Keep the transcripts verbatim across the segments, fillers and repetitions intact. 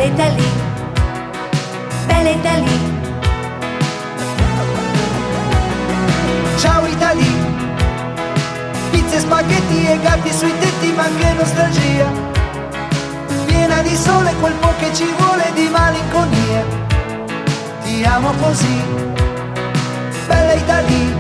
bella Italia, bella Italia. Ciao Italia, pizze, spaghetti e gatti sui tetti, ma che nostalgia, piena di sole, quel po' che ci vuole di malinconia. Ti amo così, bella Italia.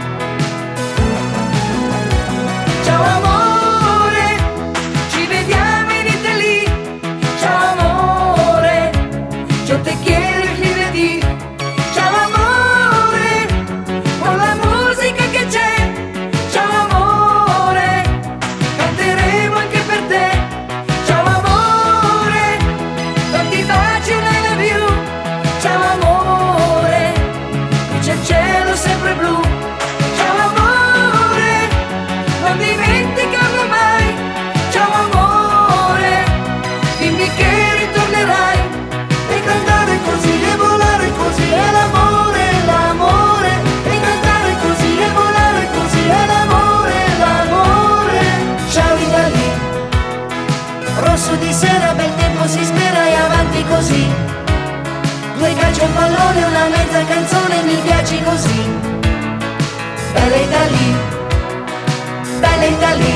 Ciao amore, ci vediamo in Italia. Ciao amore, yo te quiero y rivedi. Ciao amore, con la musica che c'è. Ciao amore, canteremo anche per te. Ciao amore, tanti baci, I love you. Ciao amore, qui c'è il cielo sempre blu. Ciao amore, non dimenticarlo mai. Ciao amore, dimmi che ritornerai. E cantare così e volare così è l'amore, l'amore. E cantare così e volare così è l'amore, l'amore. Ciao Italia, rosso di sera, bel tempo si spera e avanti così. Due calci, un pallone, una mezza canzone, mi piaci così. Bella Italia, bella Italia.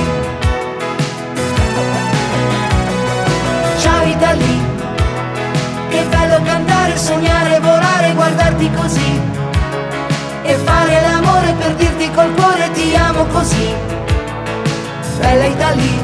Ciao Italia, che bello cantare, sognare, volare, guardarti così e fare l'amore per dirti col cuore ti amo così. Bella Italia,